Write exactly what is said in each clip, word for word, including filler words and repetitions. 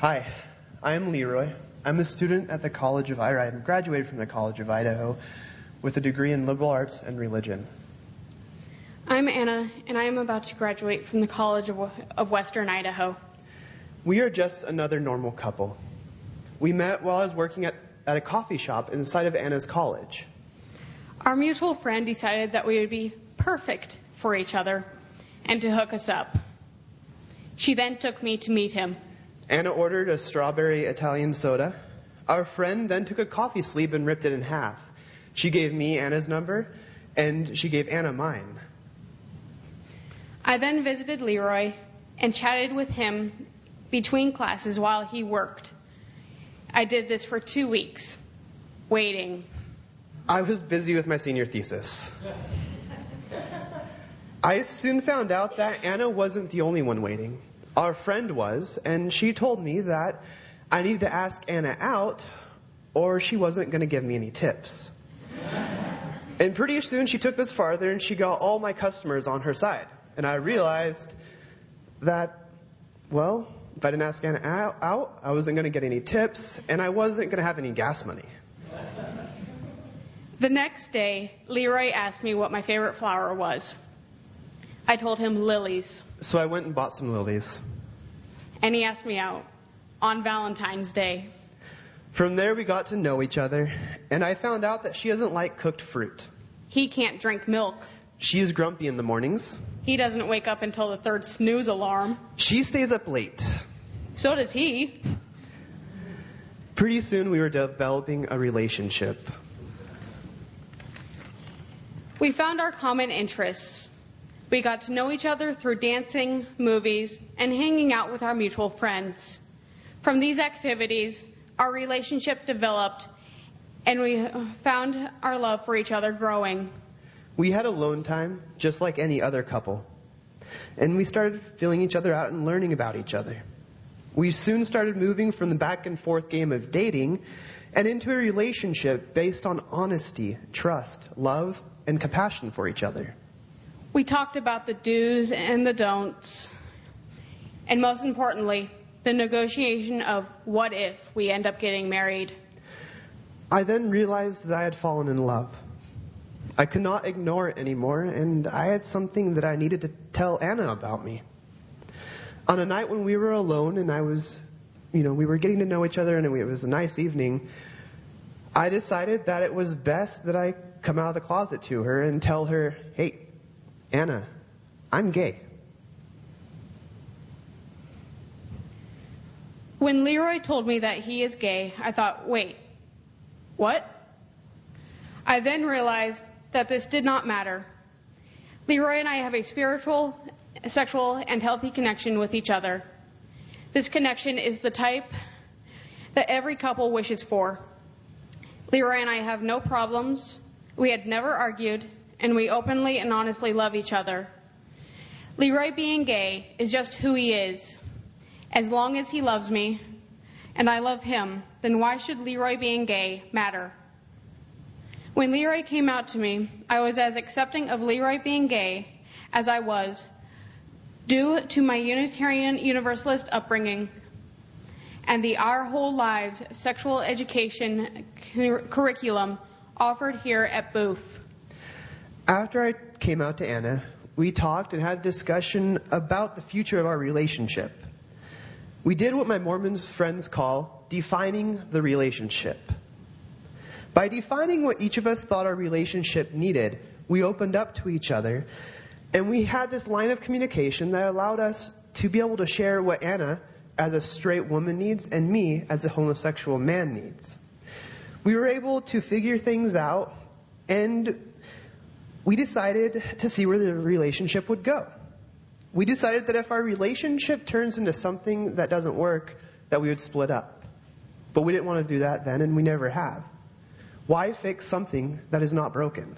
Hi, I'm Leroy. I'm a student at the College of Idaho. I graduated from the College of Idaho with a degree in liberal arts and religion. I'm Anna, and I am about to graduate from the College of, of Western Idaho. We are just another normal couple. We met while I was working at, at a coffee shop inside of Anna's college. Our mutual friend decided that we would be perfect for each other and to hook us up. She then took me to meet him. Anna ordered a strawberry Italian soda. Our friend then took a coffee sleeve and ripped it in half. She gave me Anna's number, and she gave Anna mine. I then visited Leroy and chatted with him between classes while he worked. I did this for two weeks, waiting. I was busy with my senior thesis. I soon found out that Anna wasn't the only one waiting. Our friend was, and she told me that I needed to ask Anna out or she wasn't going to give me any tips. And pretty soon she took this farther and she got all my customers on her side. And I realized that, well, if I didn't ask Anna out, I wasn't going to get any tips and I wasn't going to have any gas money. The next day, Leroy asked me what my favorite flower was. I told him lilies. So I went and bought some lilies. And he asked me out on Valentine's Day. From there, we got to know each other, and I found out that she doesn't like cooked fruit. He can't drink milk. She is grumpy in the mornings. He doesn't wake up until the third snooze alarm. She stays up late. So does he. Pretty soon, we were developing a relationship. We found our common interests. We got to know each other through dancing, movies, and hanging out with our mutual friends. From these activities, our relationship developed, and we found our love for each other growing. We had alone time, just like any other couple. And we started feeling each other out and learning about each other. We soon started moving from the back and forth game of dating and into a relationship based on honesty, trust, love, and compassion for each other. We talked about the do's and the don'ts, and most importantly, the negotiation of what if we end up getting married. I then realized that I had fallen in love. I could not ignore it anymore, and I had something that I needed to tell Anna about me. On a night when we were alone and I was, you know, we were getting to know each other and it was a nice evening, I decided that it was best that I come out of the closet to her and tell her, hey, Anna, I'm gay. When Leroy told me that he is gay, I thought, wait, what? I then realized that this did not matter. Leroy and I have a spiritual, sexual, and healthy connection with each other. This connection is the type that every couple wishes for. Leroy and I have no problems. We had never argued, and we openly and honestly love each other. Leroy being gay is just who he is. As long as he loves me, and I love him, then why should Leroy being gay matter? When Leroy came out to me, I was as accepting of Leroy being gay as I was, due to my Unitarian Universalist upbringing and the Our Whole Lives sexual education cur- curriculum offered here at Booth. After I came out to Anna, we talked and had a discussion about the future of our relationship. We did what my Mormon friends call defining the relationship. By defining what each of us thought our relationship needed, we opened up to each other, and we had this line of communication that allowed us to be able to share what Anna, as a straight woman, needs, and me, as a homosexual man, needs. We were able to figure things out, and we decided to see where the relationship would go. We decided that if our relationship turns into something that doesn't work, that we would split up. But we didn't want to do that then, and we never have. Why fix something that is not broken?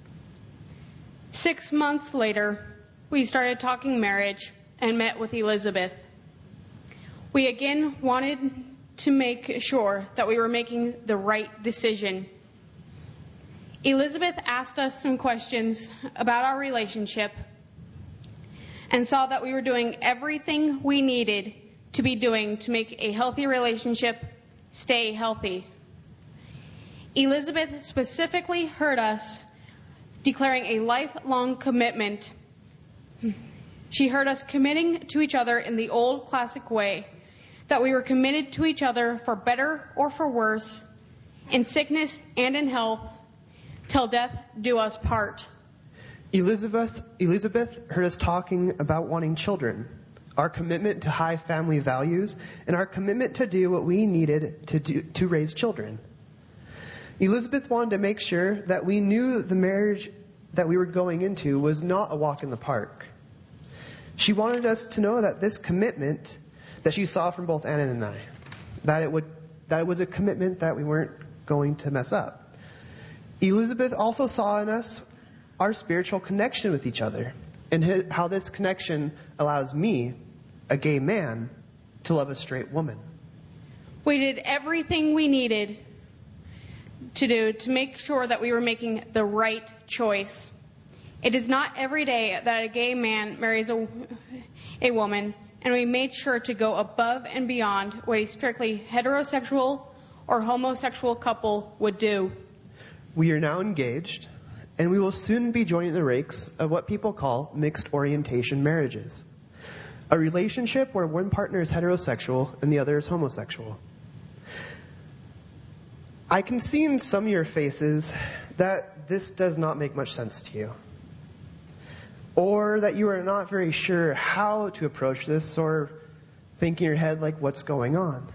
Six months later, we started talking marriage and met with Elizabeth. We again wanted to make sure that we were making the right decision. Elizabeth asked us some questions about our relationship and saw that we were doing everything we needed to be doing to make a healthy relationship stay healthy. Elizabeth specifically heard us declaring a lifelong commitment. She heard us committing to each other in the old classic way, that we were committed to each other for better or for worse, in sickness and in health, till death do us part. Elizabeth, Elizabeth heard us talking about wanting children, our commitment to high family values, and our commitment to do what we needed to do to raise children. Elizabeth wanted to make sure that we knew the marriage that we were going into was not a walk in the park. She wanted us to know that this commitment that she saw from both Anna and I, that it would that it was a commitment that we weren't going to mess up. Elizabeth also saw in us our spiritual connection with each other, and how this connection allows me, a gay man, to love a straight woman. We did everything we needed to do to make sure that we were making the right choice. It is not every day that a gay man marries a, a woman, and we made sure to go above and beyond what a strictly heterosexual or homosexual couple would do. We are now engaged, and we will soon be joining the ranks of what people call mixed orientation marriages, a relationship where one partner is heterosexual and the other is homosexual. I can see in some of your faces that this does not make much sense to you, or that you are not very sure how to approach this, or think in your head like, what's going on?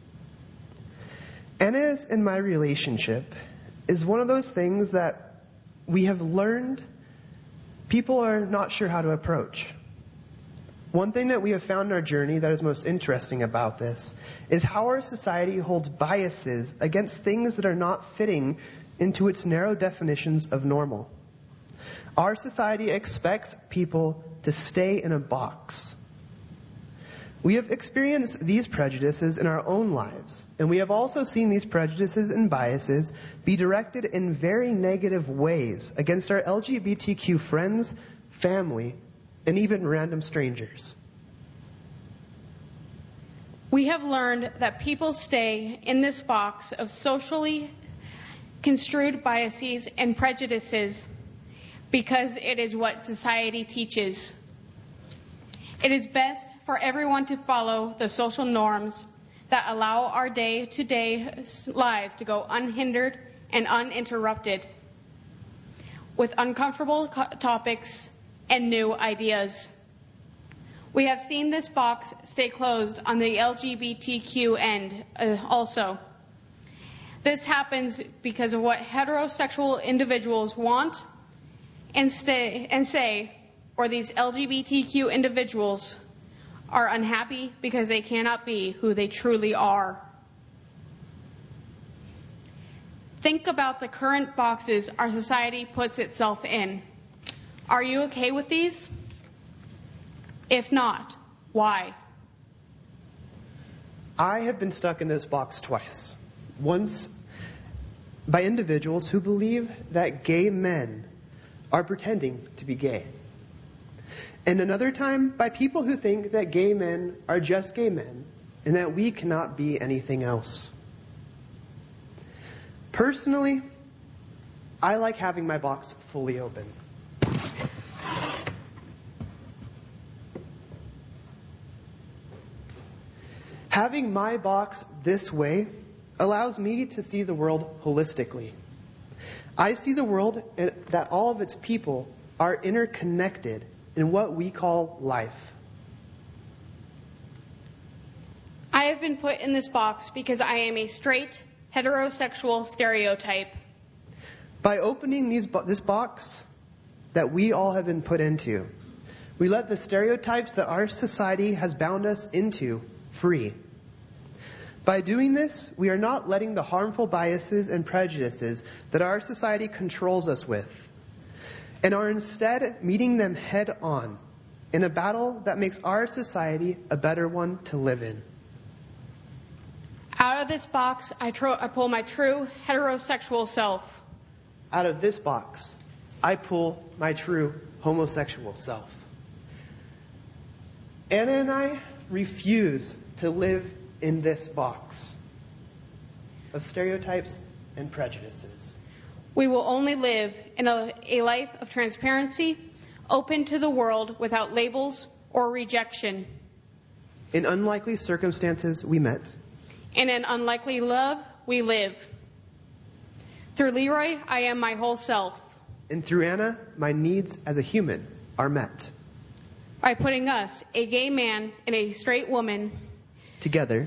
Anna's and my relationship is one of those things that we have learned people are not sure how to approach. One thing that we have found in our journey that is most interesting about this is how our society holds biases against things that are not fitting into its narrow definitions of normal. Our society expects people to stay in a box. We have experienced these prejudices in our own lives, and we have also seen these prejudices and biases be directed in very negative ways against our L G B T Q friends, family, and even random strangers. We have learned that people stay in this box of socially construed biases and prejudices because it is what society teaches. It is best for everyone to follow the social norms that allow our day-to-day lives to go unhindered and uninterrupted with uncomfortable co- topics and new ideas. We have seen this box stay closed on the L G B T Q end uh, also. This happens because of what heterosexual individuals want and stay and say, or these L G B T Q individuals are unhappy because they cannot be who they truly are. Think about the current boxes our society puts itself in. Are you okay with these? If not, why? I have been stuck in this box twice. Once by individuals who believe that gay men are pretending to be gay. And another time by people who think that gay men are just gay men and that we cannot be anything else. Personally, I like having my box fully open. Having my box this way allows me to see the world holistically. I see the world and that all of its people are interconnected in what we call life. I have been put in this box because I am a straight, heterosexual stereotype. By opening these bo- this box that we all have been put into, we let the stereotypes that our society has bound us into free. By doing this, we are not letting the harmful biases and prejudices that our society controls us with, and are instead meeting them head on in a battle that makes our society a better one to live in. Out of this box, I, tro- I pull my true heterosexual self. Out of this box, I pull my true homosexual self. Anna and I refuse to live in this box of stereotypes and prejudices. We will only live in a, a life of transparency, open to the world without labels or rejection. In unlikely circumstances, we met. In an unlikely love, we live. Through Leroy, I am my whole self. And through Anna, my needs as a human are met. By putting us, a gay man and a straight woman, together,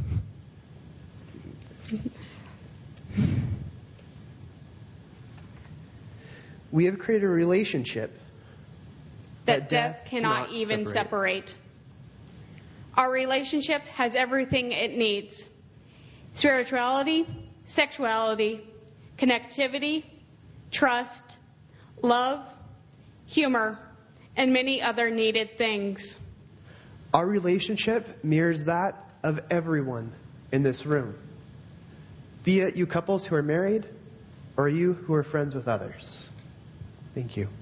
we have created a relationship that, that death, death cannot, cannot even separate. separate. Our relationship has everything it needs: spirituality, sexuality, connectivity, trust, love, humor, and many other needed things. Our relationship mirrors that of everyone in this room, be it you couples who are married or you who are friends with others. Thank you.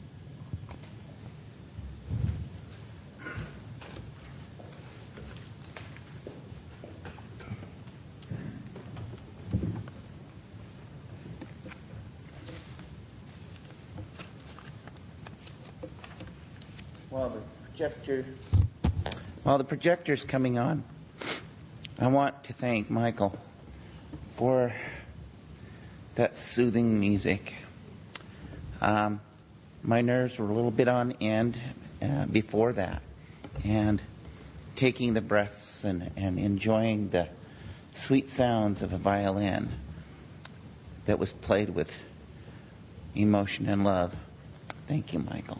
While the projector, while the projector's coming on, I want to thank Michael for that soothing music. Um, my nerves were a little bit on end uh, before that, and taking the breaths and, and enjoying the sweet sounds of a violin that was played with emotion and love. Thank you, Michael.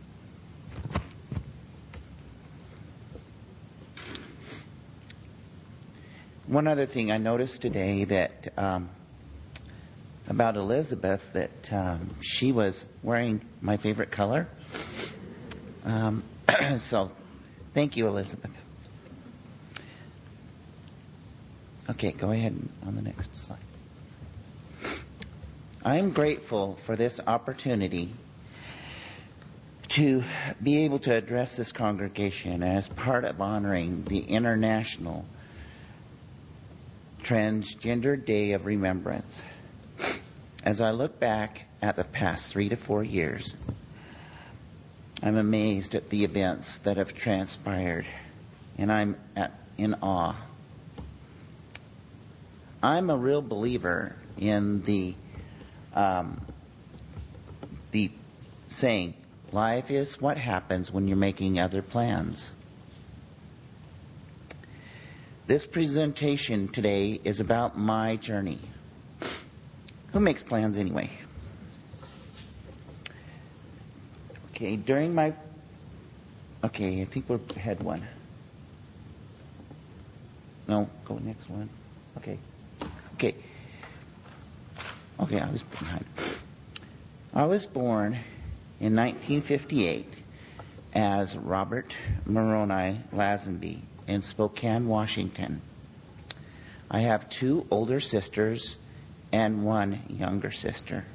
One other thing I noticed today that um, about Elizabeth, that um, she was wearing my favorite color. Um, so, thank you, Elizabeth. Okay, go ahead on the next slide. I am grateful for this opportunity to be able to address this congregation as part of honoring the International Transgender Day of Remembrance. As I look back at the past three to four years, I'm amazed at the events that have transpired, and I'm at, in awe. I'm a real believer in the um, the saying, life is what happens when you're making other plans. This presentation today is about my journey. Who makes plans anyway? Okay, during my... Okay, I think we're ahead one. No, go next one. Okay. Okay. Okay, I was behind. I was born in nineteen fifty-eight as Robert Moroni Lazenby in Spokane, Washington. I have two older sisters and one younger sister.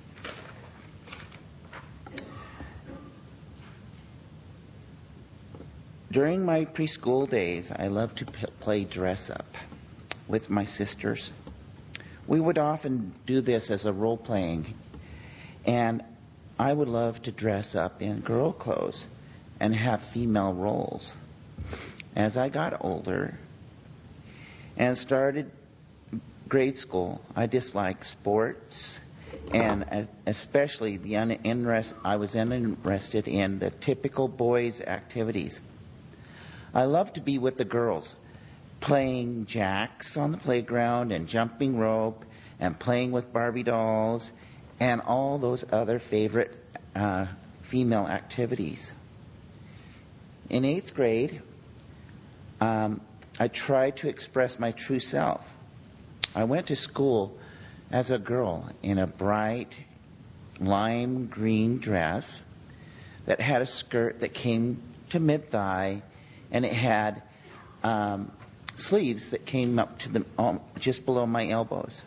During my preschool days, I loved to p- play dress up with my sisters. We would often do this as a role playing, and I would love to dress up in girl clothes and have female roles. As I got older and started grade school, I disliked sports, and especially the uninterest. I was uninterested in the typical boys' activities. I loved to be with the girls, playing jacks on the playground and jumping rope and playing with Barbie dolls and all those other favorite uh, female activities. In eighth grade, um, I tried to express my true self. I went to school as a girl in a bright lime green dress that had a skirt that came to mid-thigh, and it had um, sleeves that came up to the um, just below my elbows.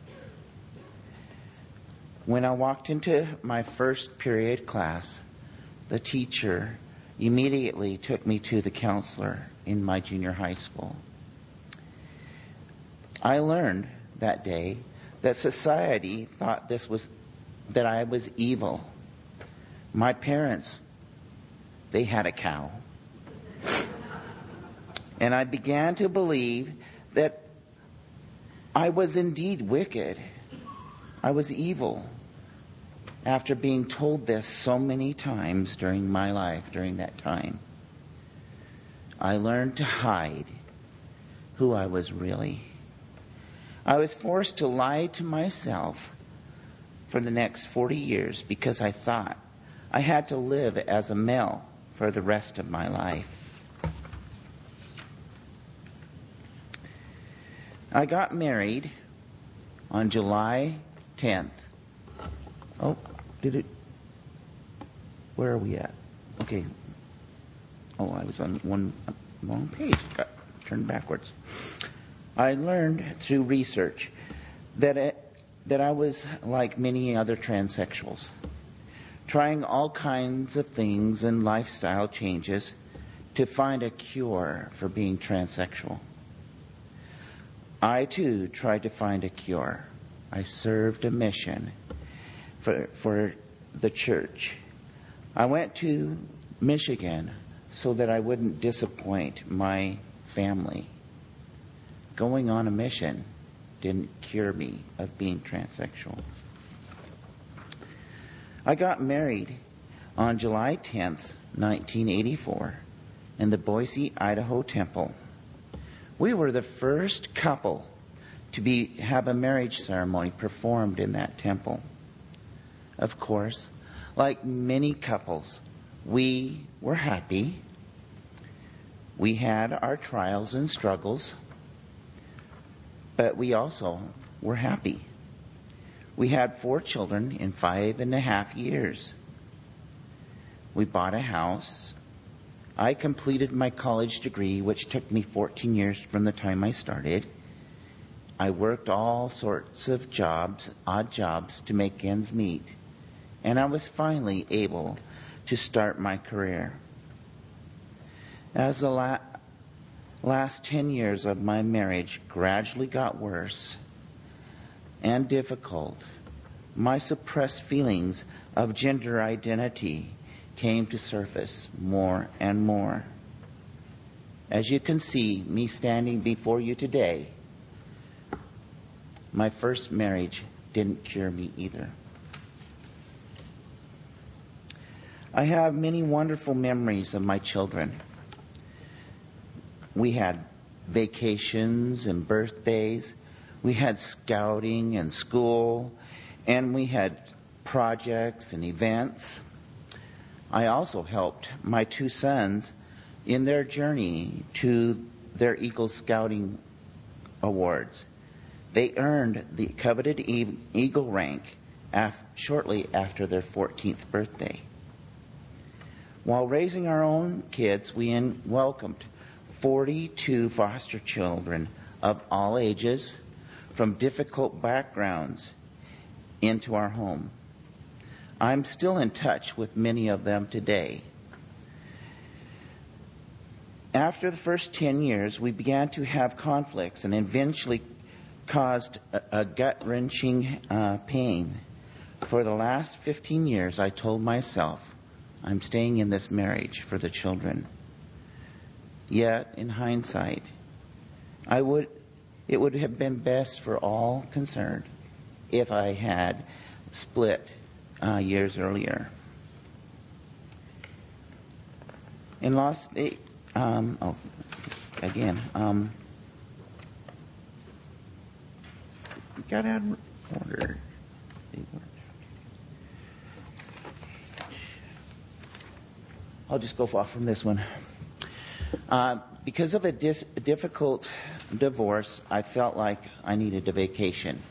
When I walked into my first period class, the teacher immediately took me to the counselor in my junior high school. I learned that day that society thought this was that I was evil. My parents, they had a cow. And I began to believe that I was indeed wicked. I was evil. After being told this so many times during my life, during that time, I learned to hide who I was really. I was forced to lie to myself for the next forty years because I thought I had to live as a male for the rest of my life. I got married on July tenth. Oh, did it? Where are we at? Okay. Oh, I was on one wrong page. Got turned backwards. I learned through research that it, that I was like many other transsexuals, trying all kinds of things and lifestyle changes to find a cure for being transsexual. I too tried to find a cure. I served a mission for for the church. I went to Michigan so that I wouldn't disappoint my family. Going on a mission didn't cure me of being transsexual. I got married on July tenth, nineteen eighty-four, in the Boise, Idaho temple. We were the first couple to be have a marriage ceremony performed in that temple. Of course, like many couples, we were happy. We had our trials and struggles, but we also were happy. We had four children in five and a half years. We bought a house. I completed my college degree, which took me fourteen years from the time I started. I worked all sorts of jobs, odd jobs, to make ends meet. And I was finally able to start my career. As the la- last ten years of my marriage gradually got worse and difficult, my suppressed feelings of gender identity came to surface more and more. As you can see, me standing before you today, my first marriage didn't cure me either. I have many wonderful memories of my children. We had vacations and birthdays. We had scouting and school. And we had projects and events. I also helped my two sons in their journey to their Eagle Scouting Awards. They earned the coveted Eagle rank af- shortly after their fourteenth birthday. While raising our own kids, we in- welcomed forty-two foster children of all ages from difficult backgrounds into our home. I'm still in touch with many of them today. After the first ten years, we began to have conflicts and eventually caused a, a gut-wrenching uh, pain. For the last fifteen years, I told myself, I'm staying in this marriage for the children. Yet, in hindsight, I would it would have been best for all concerned if I had split uh, years earlier. In Las Vegas, um, oh, again, um, got out of order. I'll just go off from this one. Uh, because of a dis- difficult divorce, I felt like I needed a vacation.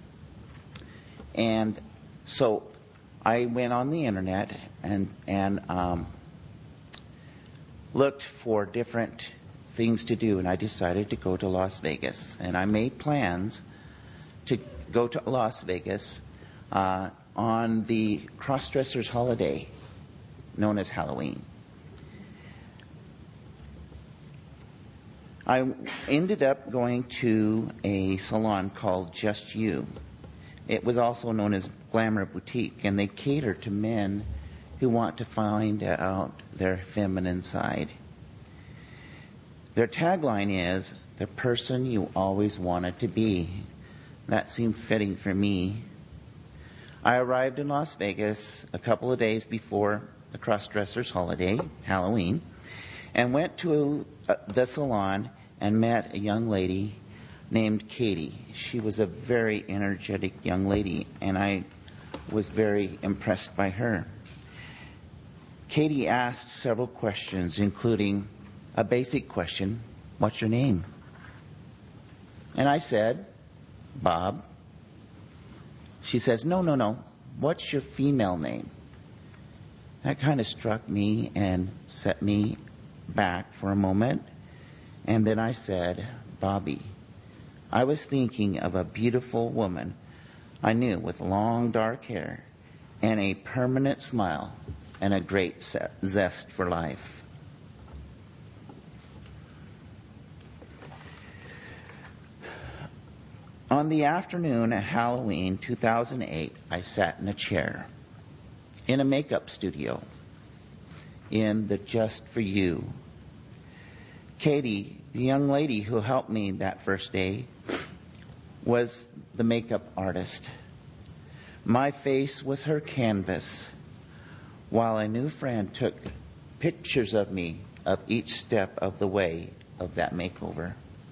And so I went on the internet and, and um, looked for different things to do, and I decided to go to Las Vegas. And I made plans to go to Las Vegas uh, on the cross-dressers holiday known as Halloween. I ended up going to a salon called Just You. It was also known as Glamour Boutique, and they cater to men who want to find out their feminine side. Their tagline is, the person you always wanted to be. That seemed fitting for me. I arrived in Las Vegas a couple of days before the cross-dressers holiday, Halloween, and went to uh, the salon and met a young lady named Katie. She was a very energetic young lady, and I was very impressed by her. Katie asked several questions, including a basic question, what's your name? And I said, Bob. She says, no, no, no, what's your female name? That kind of struck me and set me back for a moment. And then I said, Bobby. I was thinking of a beautiful woman I knew with long dark hair and a permanent smile and a great zest for life. On the afternoon of Halloween two thousand eight, I sat in a chair in a makeup studio in the Just For You. Katie, the young lady who helped me that first day, was the makeup artist. My face was her canvas, while a new friend took pictures of me of each step of the way of that makeover.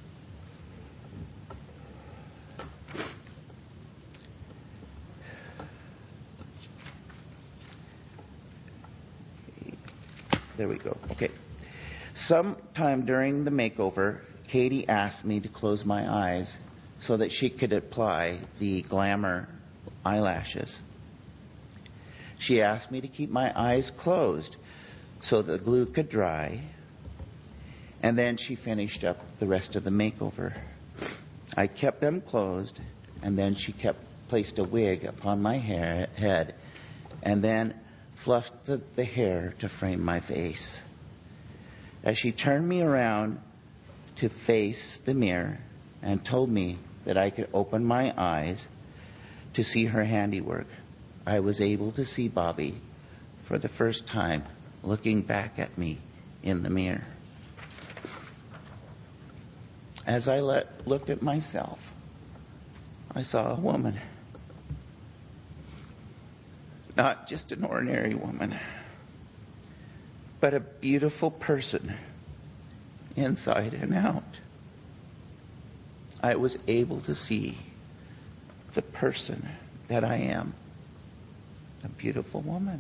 There we go. Okay. Sometime during the makeover, Katie asked me to close my eyes so that she could apply the glamour eyelashes. She asked me to keep my eyes closed so the glue could dry, and then she finished up the rest of the makeover. I kept them closed, and then she kept placed a wig upon my hair, head, and then fluffed the, the hair to frame my face. As she turned me around to face the mirror and told me that I could open my eyes to see her handiwork, I was able to see Bobby for the first time looking back at me in the mirror. As I let, looked at myself, I saw a woman. Not just an ordinary woman, but a beautiful person inside and out. I was able to see the person that I am, a beautiful woman.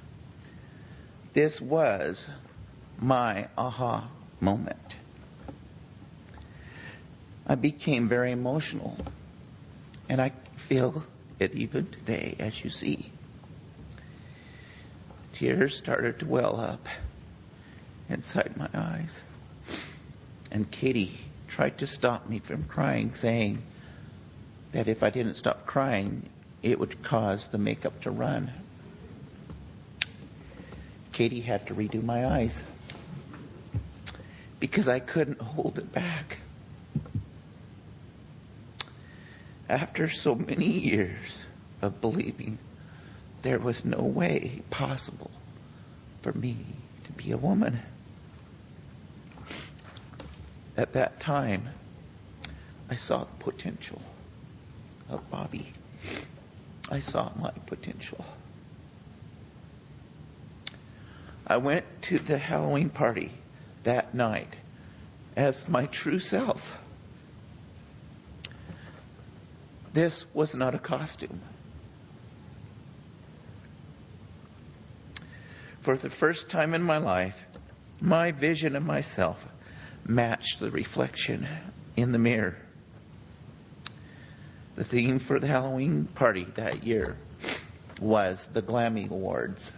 This was my aha moment. I became very emotional, and I feel it even today, as you see. Tears started to well up inside my eyes. And Katie tried to stop me from crying, saying that if I didn't stop crying, it would cause the makeup to run. Katie had to redo my eyes because I couldn't hold it back. After so many years of believing there was no way possible for me to be a woman. At that time, I saw the potential of Bobby. I saw my potential. I went to the Halloween party that night as my true self. This was not a costume. For the first time in my life, my vision of myself matched the reflection in the mirror. The theme for the Halloween party that year was the Glammy Awards.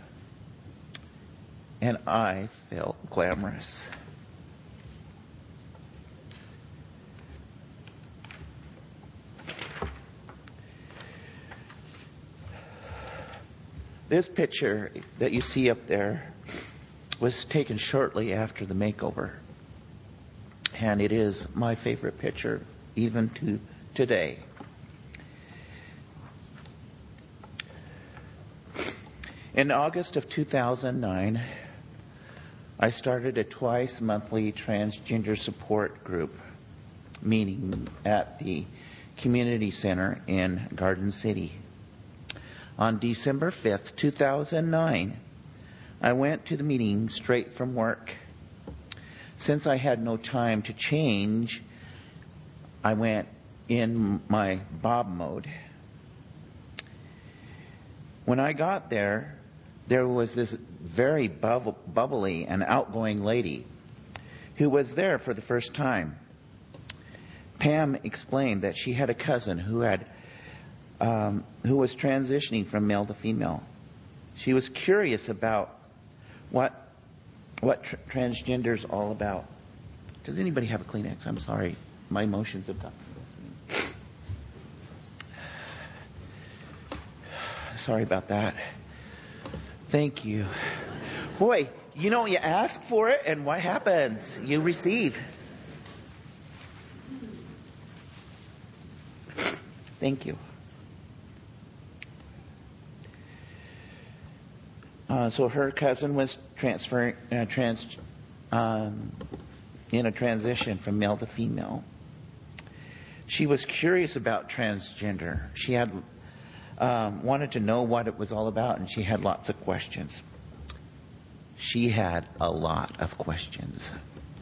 And I felt glamorous. This picture that you see up there was taken shortly after the makeover. and it is my favorite picture even to today. In August of two thousand nine, I started a twice monthly transgender support group meeting at the community center in Garden City. On December fifth, two thousand nine, I went to the meeting straight from work. Since I had no time to change, I went in my Bob mode. When I got there, there was this very bubble, bubbly and outgoing lady who was there for the first time. Pam explained that she had a cousin who had um, who was transitioning from male to female. She was curious about what what tr- transgender's all about. Does anybody have a Kleenex? I'm sorry, my emotions have got. Sorry about that. Thank you. Boy, you know, you ask for it, and what happens? You receive. Thank you. Uh, so her cousin was transferring, uh, trans, um, in a transition from male to female. She was curious about transgender. She had um, wanted to know what it was all about, and she had lots of questions. She had a lot of questions.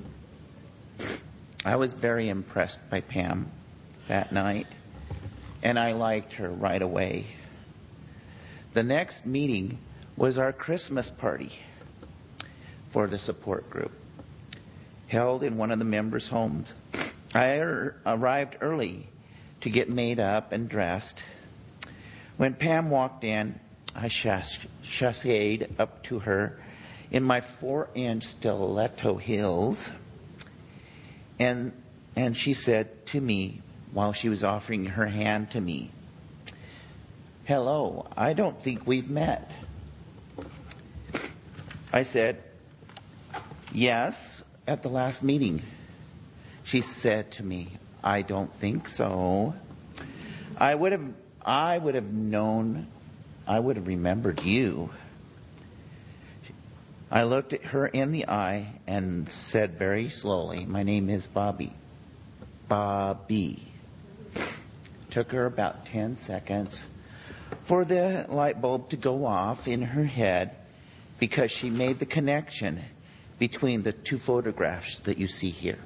I was very impressed by Pam that night, and I liked her right away. The next meeting was our Christmas party for the support group, held in one of the members' homes. I er- arrived early to get made up and dressed. When Pam walked in, I chassayed up to her in my four-inch stiletto heels, and and she said to me while she was offering her hand to me, "Hello, I don't think we've met." I said, "Yes, at the last meeting." She said to me, "I don't think so. I would have I would have known, I would have remembered you." I looked at her in the eye and said very slowly, "My name is Bobby." Bobby. Took her about ten seconds for the light bulb to go off in her head, because she made the connection between the two photographs that you see here.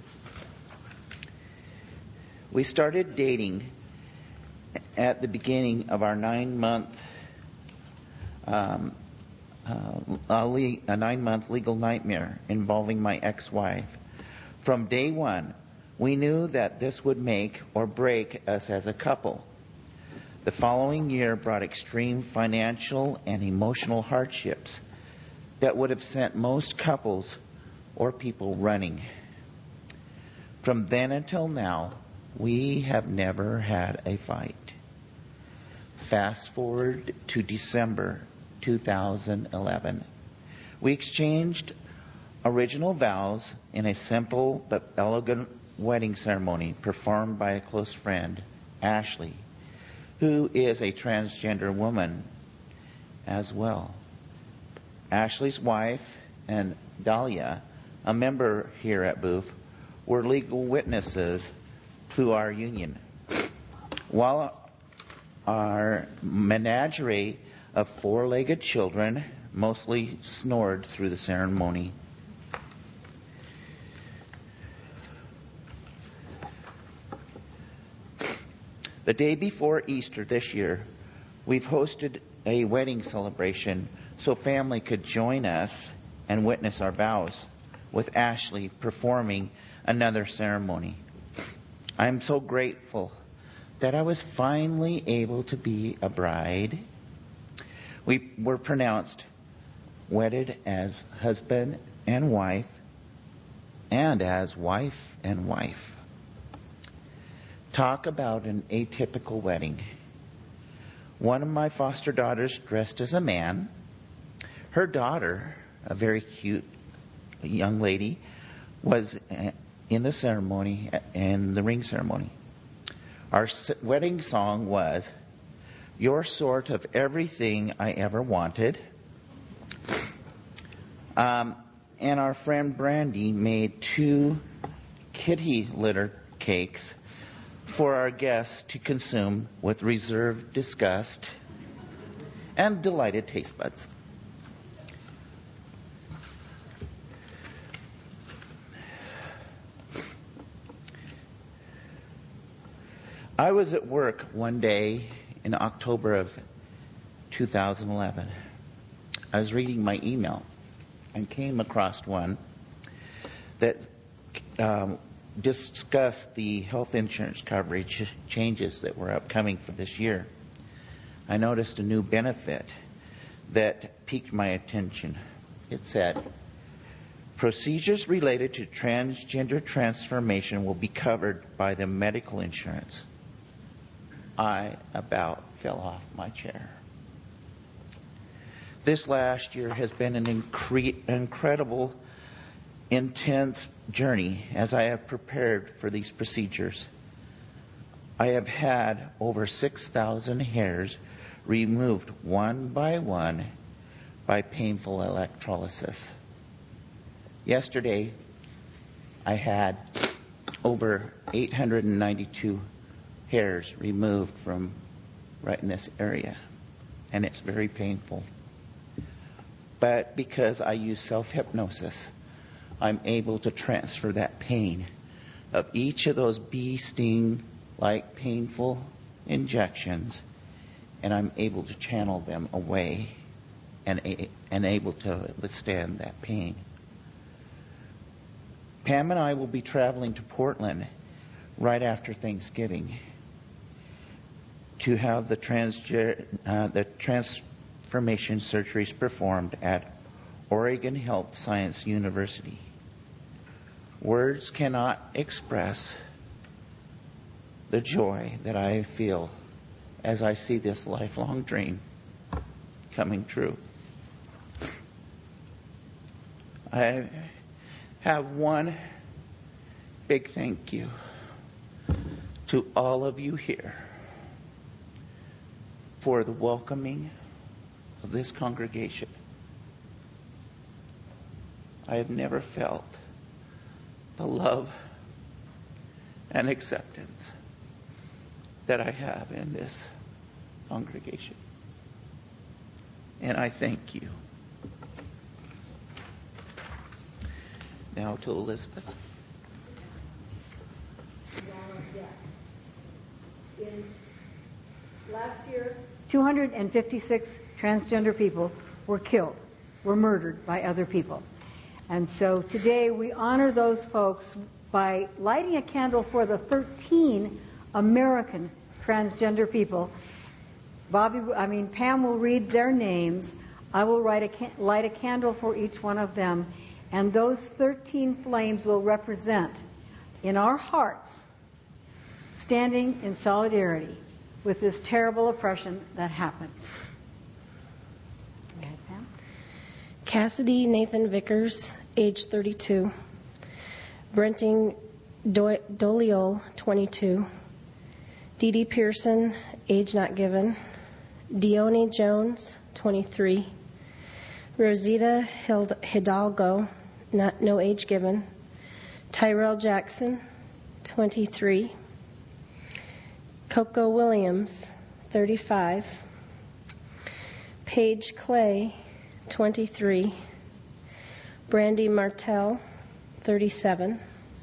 We started dating at the beginning of our nine-month um, uh, a, le- a nine-month legal nightmare involving my ex-wife. From day one, we knew that this would make or break us as a couple. The following year brought extreme financial and emotional hardships that would have sent most couples or people running. From then until now, we have never had a fight. Fast forward to December two thousand eleven. We exchanged original vows in a simple but elegant wedding ceremony performed by a close friend, Ashley, who is a transgender woman as well. Ashley's wife and Dahlia, a member here at Booth, were legal witnesses to our union. While our menagerie of four-legged children mostly snored through the ceremony. The day before Easter this year, we've hosted a wedding celebration so family could join us and witness our vows, with Ashley performing another ceremony. I'm so grateful that I was finally able to be a bride. We were pronounced wedded as husband and wife, and as wife and wife. Talk about an atypical wedding. One of my foster daughters dressed as a man. Her daughter, a very cute young lady, was in the ceremony, in the ring ceremony. Our wedding song was, "You're sort of everything I ever wanted." Um, and our friend Brandy made two kitty litter cakes for our guests to consume with reserved disgust and delighted taste buds. I was at work one day in October of two thousand eleven. I was reading my email and came across one that um, discussed the health insurance coverage changes that were upcoming for this year. I noticed a new benefit that piqued my attention. It said, procedures related to transgender transformation will be covered by the medical insurance. I about fell off my chair. This last year has been an incre- incredible, intense journey as I have prepared for these procedures. I have had over six thousand hairs removed one by one by painful electrolysis. Yesterday, I had over eight hundred ninety-two hairs removed from right in this area, and it's very painful. But because I use self-hypnosis, I'm able to transfer that pain of each of those bee sting-like painful injections, and I'm able to channel them away and, and able to withstand that pain. Pam and I will be traveling to Portland right after Thanksgiving to have the, transger- uh, the transformation surgeries performed at Oregon Health Science University. Words cannot express the joy that I feel as I see this lifelong dream coming true. I have one big thank you to all of you here for the welcoming of this congregation. I have never felt the love and acceptance that I have in this congregation. And I thank you. Now to Elizabeth. In last year, two hundred fifty-six transgender people were killed, were murdered by other people. And so today we honor those folks by lighting a candle for the thirteen American transgender people. Bobby, I mean, Pam will read their names. I will write a, light a candle for each one of them. And those thirteen flames will represent in our hearts standing in solidarity with this terrible oppression that happens. Go ahead, Pam. Cassidy Nathan Vickers, age thirty-two. Brenting Do- Doliol, twenty-two. Dee Dee Pearson, age not given. Dione Jones, twenty-three. Rosita Hidalgo, not no age given. Tyrell Jackson, twenty-three. Coco Williams, thirty-five. Paige Clay, twenty-three. Brandy Martell, thirty-seven.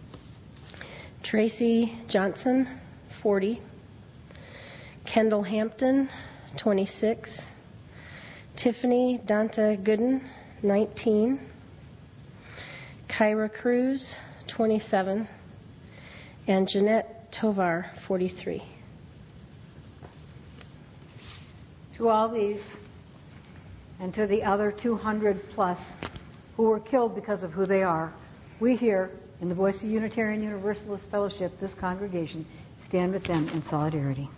Tracy Johnson, forty. Kendall Hampton, twenty-six. Tiffany Danta Gooden, nineteen. Kyra Cruz, twenty-seven. And Jeanette Tovar, forty-three. To all these, and to the other two hundred plus who were killed because of who they are, we here in the Boise Unitarian Universalist Fellowship, this congregation, stand with them in solidarity.